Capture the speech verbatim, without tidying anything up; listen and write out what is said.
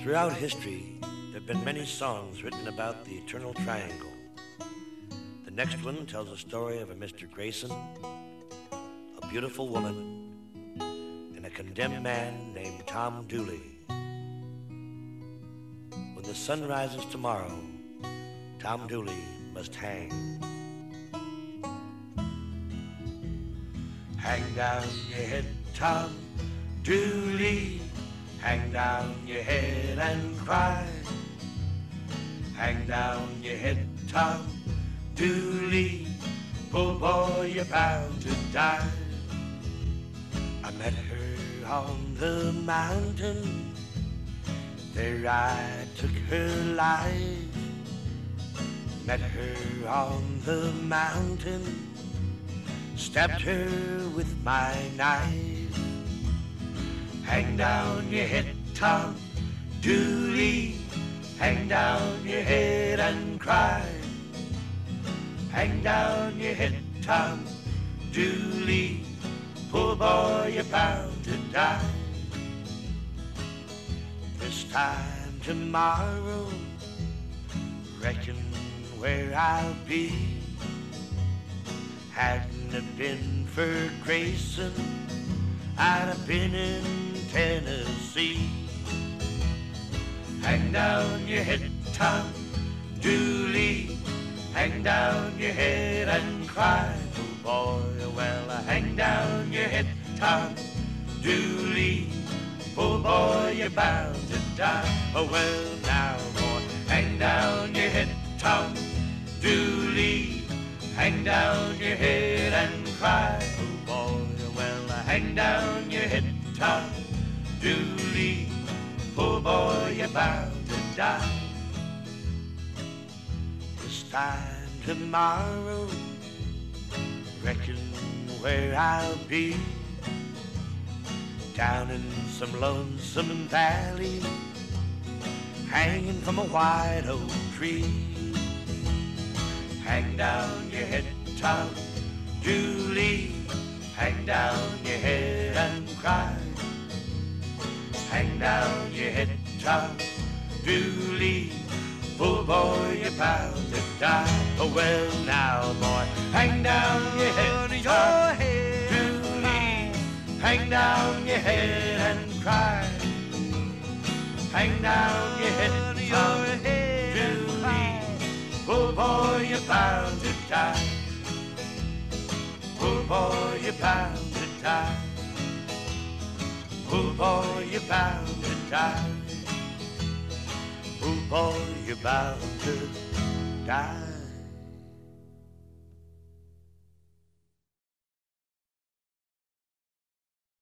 Throughout history, there have been many songs written about the Eternal Triangle. The next one tells the story of a Mister Grayson, a beautiful woman, and a condemned man named Tom Dooley. When the sun rises tomorrow, Tom Dooley must hang. Hang down your head, Tom Dooley. Hang down your head and cry. Hang down your head, Tom Dooley. Poor boy, you're bound to die. I met her on the mountain. There I took her life. Met her on the mountain. Stabbed her with my knife. Hang down your head, Tom Dooley. Hang down your head and cry. Hang down your head, Tom Dooley. Poor boy, you're bound to die. This time tomorrow, reckon where I'll be. Hadn't it been for Grayson, I'd have been in Tennessee. Hang down your head, Tom Dooley. Hang down your head and cry. Oh boy, well, hang down your head, Tom Dooley. Poor boy, you're bound to die. Oh well, now boy, hang down your head, Tom Dooley. Hang down your head and cry. Oh boy, well, hang down your head, Tom Dooley. Poor boy, you're bound to die. This time tomorrow, reckon where I'll be. Down in some lonesome valley, hanging from a white oak tree. Hang down your head, Tom Dooley. Hang down your head and cry. Hang down your head, Tom Dooley. Poor boy, you're bound to die. Oh well, now boy, hang down your head, Tom Dooley. Hang down your head and cry. Hang down your head, Tom Dooley. Poor boy, you're bound to die. Poor boy, you're bound to die. Poor boy, you're bound to die. Poor boy, you're bound to die.